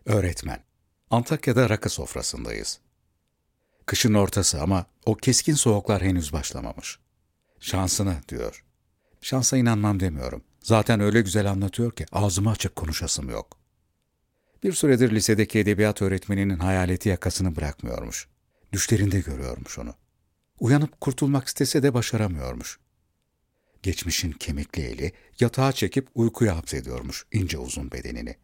Öğretmen. Antakya'da rakı sofrasındayız. Kışın ortası ama o keskin soğuklar henüz başlamamış. Şansına diyor. Şansa inanmam demiyorum. Zaten öyle güzel anlatıyor ki ağzımı açık konuşasım yok. Bir süredir lisedeki edebiyat öğretmeninin hayaleti yakasını bırakmıyormuş. Düşlerinde görüyormuş onu. Uyanıp kurtulmak istese de başaramıyormuş. Geçmişin kemikli eli yatağa çekip uykuya hapsediyormuş ince uzun bedenini.